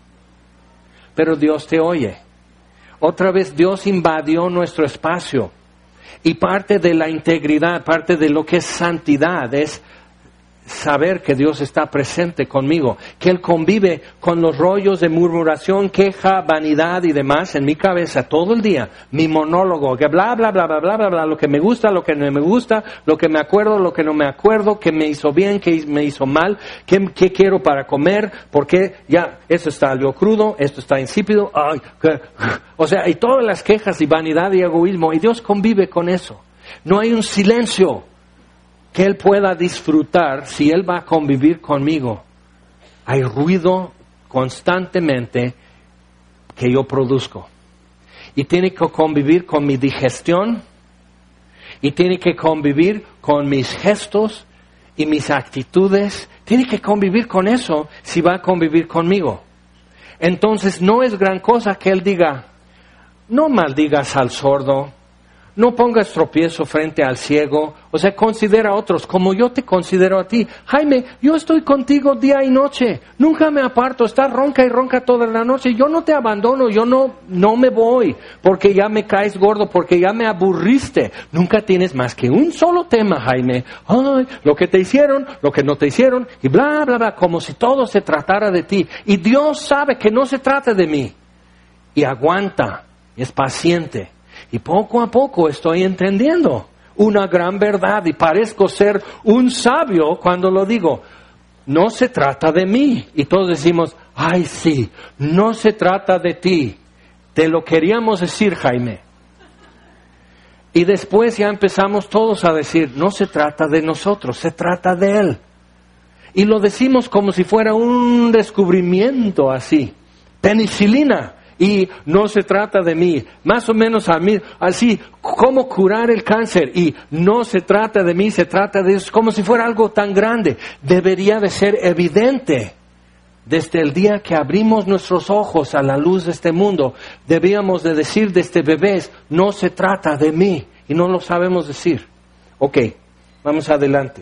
Pero Dios te oye. Otra vez, Dios invadió nuestro espacio. Y parte de la integridad, parte de lo que es santidad, es saber que Dios está presente conmigo, que Él convive con los rollos de murmuración, queja, vanidad y demás en mi cabeza todo el día, mi monólogo, que bla, bla, bla, bla, bla, bla, bla, lo que me gusta, lo que no me gusta, lo que me acuerdo, lo que no me acuerdo, que me hizo bien, que me hizo mal, qué, qué quiero para comer, porque ya, esto está algo crudo, esto está insípido, ay, que, o sea, y todas las quejas y vanidad y egoísmo, y Dios convive con eso. No hay un silencio que Él pueda disfrutar si Él va a convivir conmigo. Hay ruido constantemente que yo produzco. Y tiene que convivir con mi digestión. Y tiene que convivir con mis gestos y mis actitudes. Tiene que convivir con eso si va a convivir conmigo. Entonces no es gran cosa que Él diga, no maldigas al sordo, No pongas tropiezo frente al ciego. O sea, considera a otros como yo te considero a ti. Jaime, yo estoy contigo día y noche. Nunca me aparto. Estás ronca y ronca toda la noche. Yo no te abandono. Yo no, no me voy porque ya me caes gordo, porque ya me aburriste. Nunca tienes más que un solo tema, Jaime. Ay, lo que te hicieron, lo que no te hicieron y bla, bla, bla. Como si todo se tratara de ti. Y Dios sabe que no se trata de mí. Y aguanta. Es paciente. Y poco a poco estoy entendiendo una gran verdad y parezco ser un sabio cuando lo digo. No se trata de mí. Y todos decimos, ay sí, no se trata de ti. Te lo queríamos decir, Jaime. Y después ya empezamos todos a decir, no se trata de nosotros, se trata de Él. Y lo decimos como si fuera un descubrimiento así. Penicilina. Y no se trata de mí, más o menos a mí, así, cómo curar el cáncer, y no se trata de mí, se trata de eso, como si fuera algo tan grande. Debería de ser evidente, desde el día que abrimos nuestros ojos a la luz de este mundo, debíamos de decir desde bebés, no se trata de mí, y no lo sabemos decir. Ok, vamos adelante.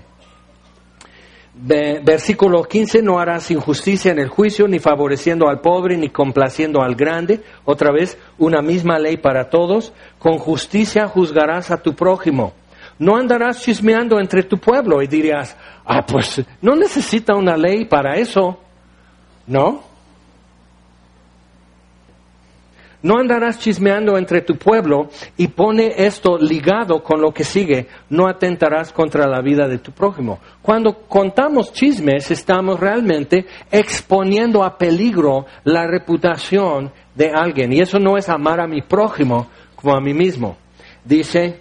Versículo quince, no harás injusticia en el juicio, ni favoreciendo al pobre, ni complaciendo al grande. Otra vez, una misma ley para todos. Con justicia juzgarás a tu prójimo. No andarás chismeando entre tu pueblo y dirías, ah, pues no necesita una ley para eso, ¿no? No andarás chismeando entre tu pueblo, y pone esto ligado con lo que sigue, no atentarás contra la vida de tu prójimo. Cuando contamos chismes, estamos realmente exponiendo a peligro la reputación de alguien. Y eso no es amar a mi prójimo como a mí mismo. Dice,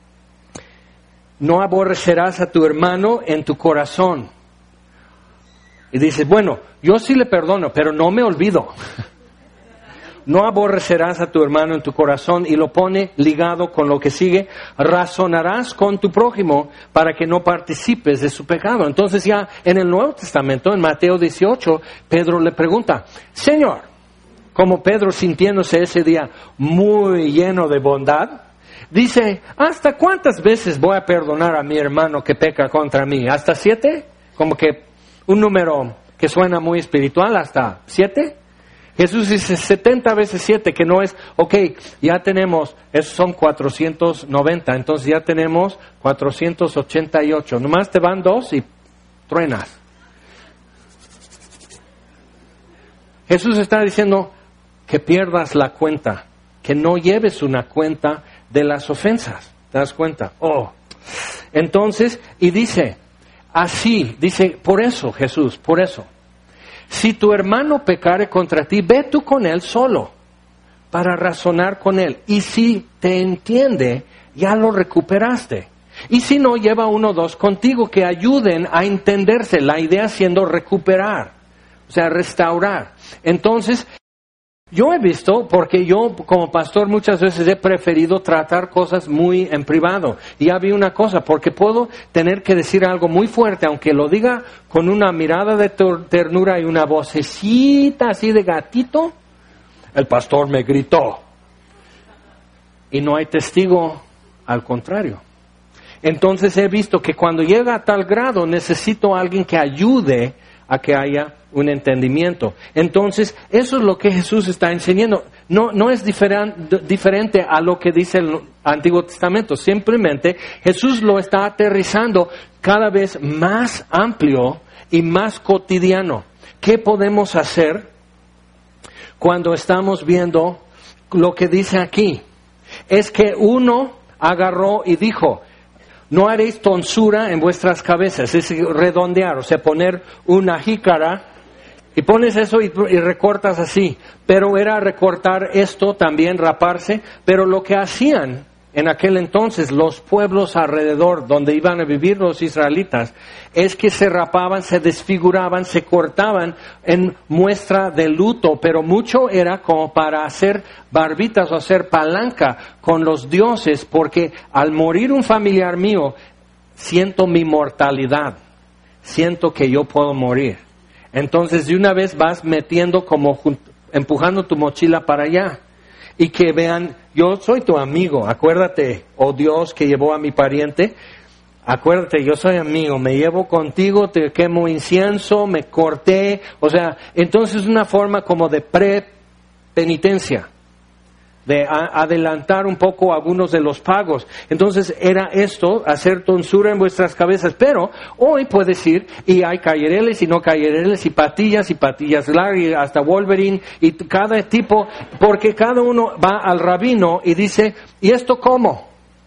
no aborrecerás a tu hermano en tu corazón. Y dice, bueno, yo sí le perdono, pero no me olvido. No aborrecerás a tu hermano en tu corazón, y lo pone ligado con lo que sigue, razonarás con tu prójimo para que no participes de su pecado. Entonces ya en el Nuevo Testamento, en Mateo dieciocho, Pedro le pregunta, Señor, como Pedro sintiéndose ese día muy lleno de bondad, dice, ¿hasta cuántas veces voy a perdonar a mi hermano que peca contra mí? ¿Hasta siete? Como que un número que suena muy espiritual, ¿hasta siete? Jesús dice setenta veces siete, que no es, ok, ya tenemos, esos son cuatrocientos noventa, entonces ya tenemos cuatrocientos ochenta y ocho. Nomás te van dos y truenas. Jesús está diciendo que pierdas la cuenta, que no lleves una cuenta de las ofensas. ¿Te das cuenta? Oh. Entonces, y dice, así, dice, por eso, Jesús, por eso. Si tu hermano pecare contra ti, ve tú con él solo para razonar con él. Y si te entiende, ya lo recuperaste. Y si no, lleva uno o dos contigo que ayuden a entenderse. La idea siendo recuperar, o sea, restaurar. Entonces, yo he visto, porque yo como pastor muchas veces he preferido tratar cosas muy en privado. Y ya vi una cosa, porque puedo tener que decir algo muy fuerte, aunque lo diga con una mirada de ternura y una vocecita así de gatito. El pastor me gritó. Y no hay testigo, al contrario. Entonces he visto que cuando llega a tal grado necesito a alguien que ayude a que haya un entendimiento. Entonces, eso es lo que Jesús está enseñando. No, no es diferan, diferente a lo que dice el Antiguo Testamento. Simplemente Jesús lo está aterrizando cada vez más amplio y más cotidiano. ¿Qué podemos hacer cuando estamos viendo lo que dice aquí? Es que uno agarró y dijo, no haréis tonsura en vuestras cabezas, es redondear, o sea, poner una jícara y pones eso y, y recortas así. Pero era recortar esto, también raparse, pero lo que hacían en aquel entonces los pueblos alrededor donde iban a vivir los israelitas es que se rapaban, se desfiguraban, se cortaban en muestra de luto, pero mucho era como para hacer barbitas o hacer palanca con los dioses, porque al morir un familiar mío siento mi mortalidad, siento que yo puedo morir. Entonces de una vez vas metiendo como empujando tu mochila para allá. y que vean, yo soy tu amigo, acuérdate, oh Dios que llevó a mi pariente, acuérdate, yo soy amigo, me llevo contigo, te quemo incienso, me corté, o sea, entonces una forma como de pre-penitencia, de a- adelantar un poco algunos de los pagos. Entonces era esto, hacer tonsura en vuestras cabezas, pero hoy puedes ir y hay cayereles y no cayereles y patillas y patillas largas y hasta Wolverine y cada tipo, porque cada uno va al rabino y dice, ¿y esto cómo?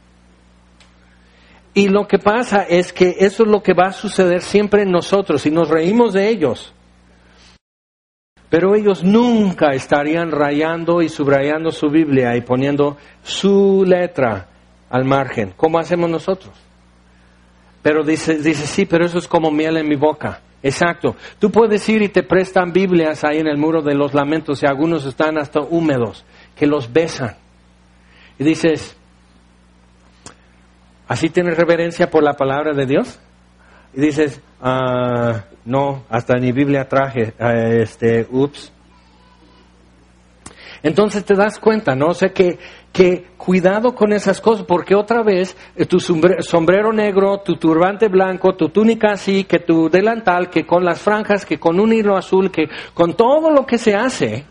Y lo que pasa es que eso es lo que va a suceder siempre en nosotros y nos reímos de ellos. Pero ellos nunca estarían rayando y subrayando su Biblia y poniendo su letra al margen, como hacemos nosotros. Pero dice, dice, sí, pero eso es como miel en mi boca. Exacto. Tú puedes ir y te prestan Biblias ahí en el muro de los lamentos y algunos están hasta húmedos, que los besan. Y dices, ¿así tienes reverencia por la palabra de Dios? Y dices, ah, no, hasta ni Biblia traje, uh, este, ups. Entonces te das cuenta, ¿no? O sea, que, que cuidado con esas cosas, porque otra vez eh, tu sombrero, sombrero negro, tu turbante blanco, tu túnica así, que tu delantal, que con las franjas, que con un hilo azul, que con todo lo que se hace,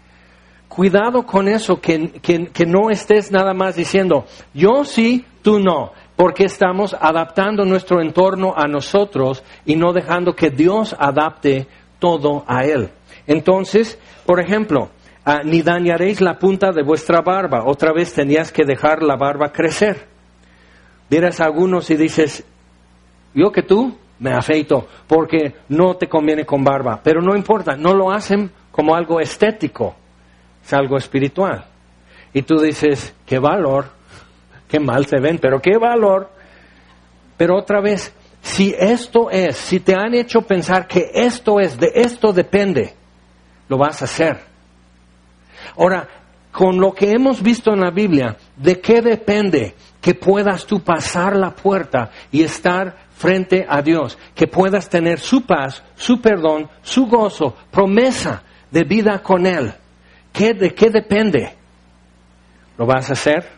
cuidado con eso, que, que, que no estés nada más diciendo, yo sí, tú no. Porque estamos adaptando nuestro entorno a nosotros y no dejando que Dios adapte todo a Él. Entonces, por ejemplo, uh, ni dañaréis la punta de vuestra barba. Otra vez tenías que dejar la barba crecer. Vieras a algunos y dices, yo que tú me afeito porque no te conviene con barba. Pero no importa, no lo hacen como algo estético, es algo espiritual. Y tú dices, qué valor. Qué mal se ven, pero qué valor. Pero otra vez, si esto es, si te han hecho pensar que esto es, de esto depende, lo vas a hacer. Ahora, con lo que hemos visto en la Biblia, ¿de qué depende que puedas tú pasar la puerta y estar frente a Dios? Que puedas tener su paz, su perdón, su gozo, promesa de vida con Él. ¿Qué, ¿De qué depende? ¿Lo vas a hacer?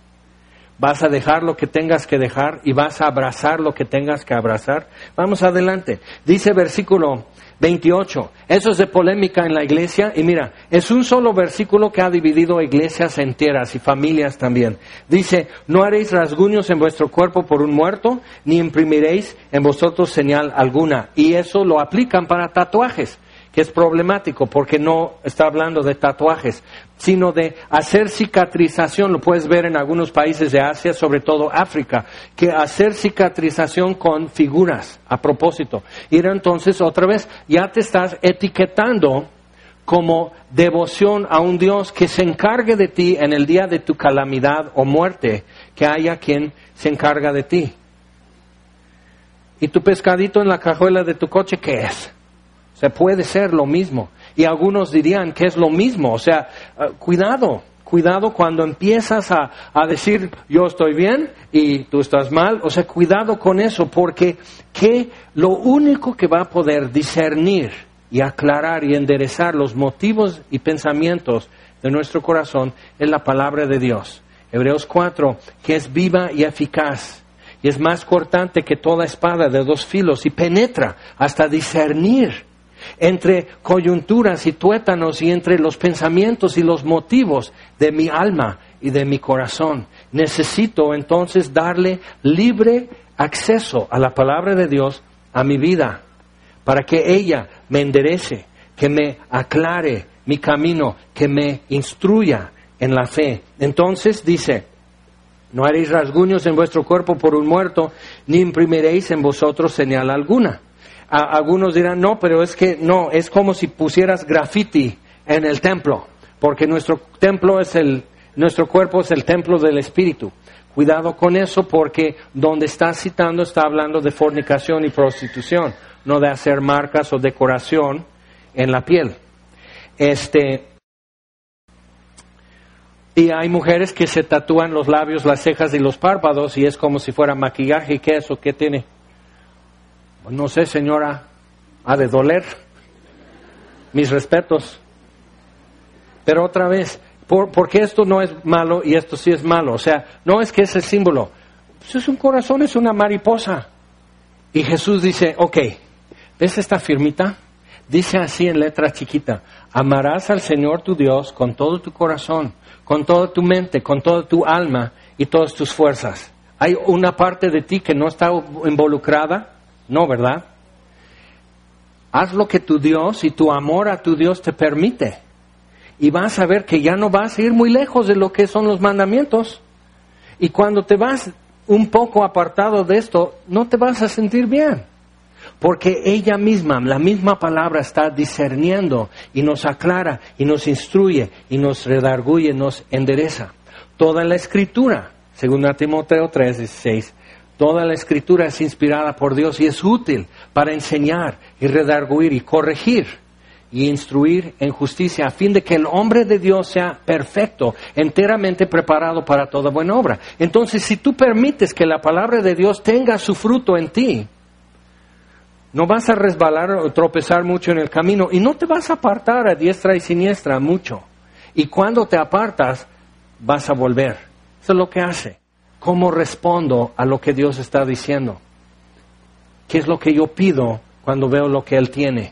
¿Vas a dejar lo que tengas que dejar y vas a abrazar lo que tengas que abrazar? Vamos adelante. Dice versículo veintiocho. Eso es de polémica en la iglesia. Y mira, es un solo versículo que ha dividido iglesias enteras y familias también. Dice, no haréis rasguños en vuestro cuerpo por un muerto, ni imprimiréis en vosotros señal alguna. Y eso lo aplican para tatuajes, que es problemático porque no está hablando de tatuajes, sino de hacer cicatrización. Lo puedes ver en algunos países de Asia, sobre todo África, que hacer cicatrización con figuras a propósito. Y entonces otra vez ya te estás etiquetando como devoción a un Dios que se encargue de ti en el día de tu calamidad o muerte, que haya quien se encarga de ti. ¿Y tu pescadito en la cajuela de tu coche qué es? O sea, puede ser lo mismo. Y algunos dirían que es lo mismo. O sea, uh, cuidado, cuidado cuando empiezas a, a decir yo estoy bien y tú estás mal. O sea, cuidado con eso, porque que lo único que va a poder discernir y aclarar y enderezar los motivos y pensamientos de nuestro corazón es la palabra de Dios. Hebreos cuatro, que es viva y eficaz. Y es más cortante que toda espada de dos filos y penetra hasta discernir entre coyunturas y tuétanos y entre los pensamientos y los motivos de mi alma y de mi corazón. Necesito entonces darle libre acceso a la palabra de Dios a mi vida para que ella me enderece, que me aclare mi camino, que me instruya en la fe. Entonces dice, no haréis rasguños en vuestro cuerpo por un muerto, ni imprimiréis en vosotros señal alguna. A, algunos dirán, no, pero es que no, es como si pusieras graffiti en el templo, porque nuestro templo es el, nuestro cuerpo es el templo del Espíritu. Cuidado con eso, porque donde está citando está hablando de fornicación y prostitución, no de hacer marcas o decoración en la piel. Este, y hay mujeres que se tatúan los labios, las cejas y los párpados y es como si fuera maquillaje. ¿Y qué es eso? ¿Qué tiene? No sé, señora, ha de doler. Mis respetos. Pero otra vez, Por, porque esto no es malo y esto sí es malo. O sea, no es que es el símbolo. Pues es un corazón, es una mariposa. Y Jesús dice, ok, ¿ves esta firmita? Dice así en letra chiquita, amarás al Señor tu Dios con todo tu corazón, con toda tu mente, con toda tu alma y todas tus fuerzas. ¿Hay una parte de ti que no está involucrada? No, ¿verdad? Haz lo que tu Dios y tu amor a tu Dios te permite. Y vas a ver que ya no vas a ir muy lejos de lo que son los mandamientos. Y cuando te vas un poco apartado de esto, no te vas a sentir bien. Porque ella misma, la misma palabra está discerniendo y nos aclara y nos instruye y nos redarguye, nos endereza. Toda la Escritura, según Timoteo tres, dieciséis, toda la Escritura es inspirada por Dios y es útil para enseñar y redarguir y corregir y instruir en justicia, a fin de que el hombre de Dios sea perfecto, enteramente preparado para toda buena obra. Entonces, si tú permites que la palabra de Dios tenga su fruto en ti, no vas a resbalar o tropezar mucho en el camino y no te vas a apartar a diestra y siniestra mucho. Y cuando te apartas, vas a volver. Eso es lo que hace. ¿Cómo respondo a lo que Dios está diciendo? ¿Qué es lo que yo pido cuando veo lo que Él tiene?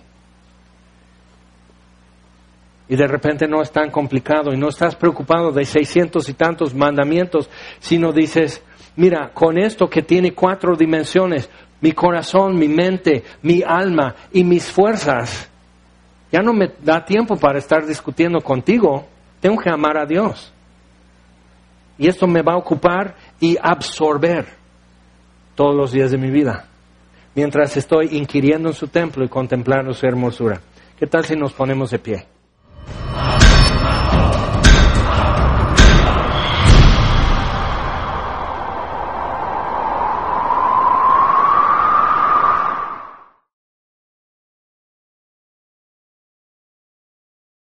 Y de repente no es tan complicado y no estás preocupado de seiscientos y tantos mandamientos, sino dices, mira, con esto que tiene cuatro dimensiones, mi corazón, mi mente, mi alma y mis fuerzas, ya no me da tiempo para estar discutiendo contigo. Tengo que amar a Dios. Y esto me va a ocupar y absorber todos los días de mi vida, mientras estoy inquiriendo en su templo y contemplando su hermosura. ¿Qué tal si nos ponemos de pie?